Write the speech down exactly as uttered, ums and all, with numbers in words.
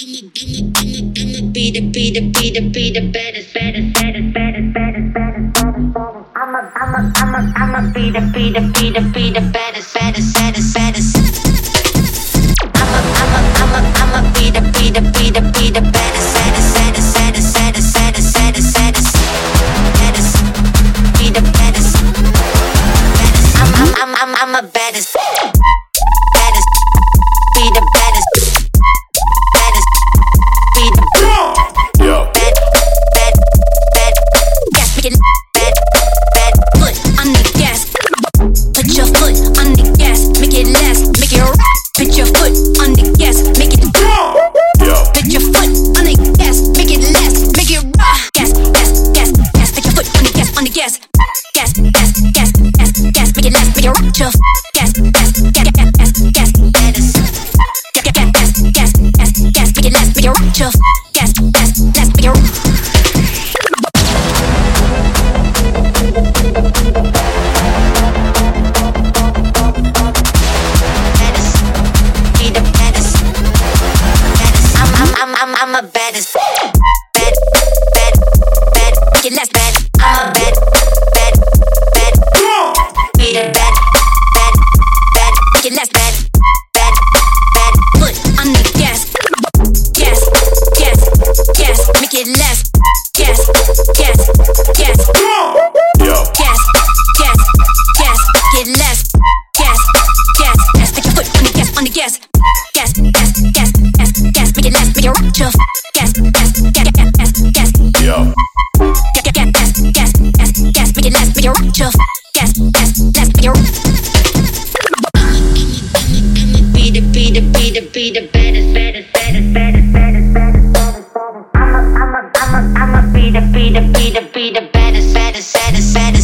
Be the be the be the be the baddest, baddest, baddest, baddest, baddest, baddest. I'm a I'm a I'm a I'm a be the be the be the be the baddest, baddest, baddest, baddest. I'm a I'm a I'm a I'm a be the be the be the be the baddest, baddest, baddest, baddest, baddest, baddest, baddest, baddest, baddest. Be the baddest, baddest. I'm I'm I'm I'm I'm a baddest, baddest. Be the baddest, baddest. Be the Yo. bad, bad, bad. Gas, make it bad, bad. Foot on the gas. Put your foot on the gas. Make it last. Make it rock. Put your foot on the gas. Make it. Yo. Put your foot on the gas. Make it last. Make it rock. Gas, gas, gas, gas. Put your foot on the gas. On the gas. Gas, gas, gas, gas, gas. Make it last. Make it rock. Your gas, gas, gas, gas, gas, gas. Baddest. Gas, gas, gas, gas, gas, gas. Make it last. Make it rock. Your gas, gas, gas. Make it rock. I'm, I'm a baddest, bad, bad, bad, make it less bad. I'm a bad, bad, bad, be the bad, bad, bad, make it less bad, bad, bad. Foot on the gas, gas, gas, gas, make it less, gas, gas, gas, Yo. gas, gas, gas, make it less, gas, gas, gas. Put your foot on the gas, on the gas. Gas, gas, gas, gas, gas, make it last, make it rock. Your gas, gas, gas, gas, gas, gas. Yo. Gas, gas, gas, gas, gas, gas, make it last, make it rock. Your gas, gas, last, make it rock. Be the, be the, be the, be the baddest, baddest, baddest, baddest, baddest, baddest, baddest. I'm a, I'm a, I'm a, I'm a be the, be the, be the, be the baddest, baddest, baddest, baddest.